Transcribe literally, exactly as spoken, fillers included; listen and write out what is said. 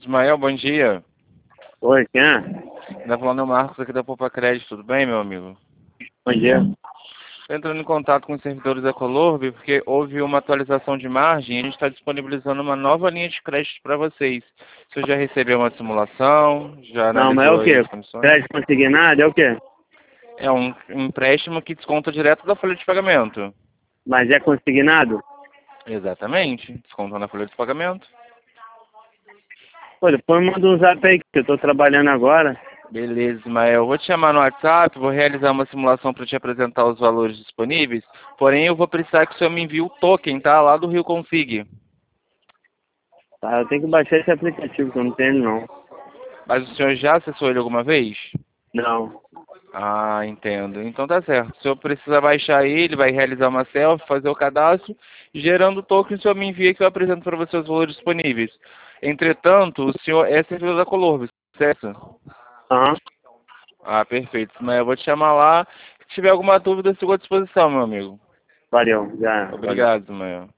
Ismael, bom dia. Oi, quem é? Tá falando é o Marcos aqui da Poupa Crédito, tudo bem, meu amigo? Bom dia. Tô entrando em contato com os servidores da Colorbe porque houve uma atualização de margem e a gente está disponibilizando uma nova linha de crédito para vocês. Você já recebeu uma simulação? Já Não, mas é analisou o aí quê? as condições? Crédito consignado é o quê? É um empréstimo que desconta direto da folha de pagamento. Mas é consignado? Exatamente, desconta na folha de pagamento. Pô, depois manda um zap aí, que eu tô trabalhando agora. Beleza, Ismael. Vou te chamar no WhatsApp, vou realizar uma simulação para te apresentar os valores disponíveis, porém eu vou precisar que o senhor me envie o token, tá? Lá do Rio Config. Tá, eu tenho que baixar esse aplicativo, que eu não tenho ele, não. Mas o senhor já acessou ele alguma vez? Não. Ah, entendo. Então tá certo. O senhor precisa baixar ele, vai realizar uma selfie, fazer o cadastro, gerando o token, o senhor me envia que eu apresento para você os valores disponíveis. Entretanto, o senhor é servidor da Colorbe, certo? Aham. Ah, perfeito. Mas eu vou te chamar lá. Se tiver alguma dúvida, eu sigo à disposição, meu amigo. Valeu, já, valeu. Obrigado, Ismael.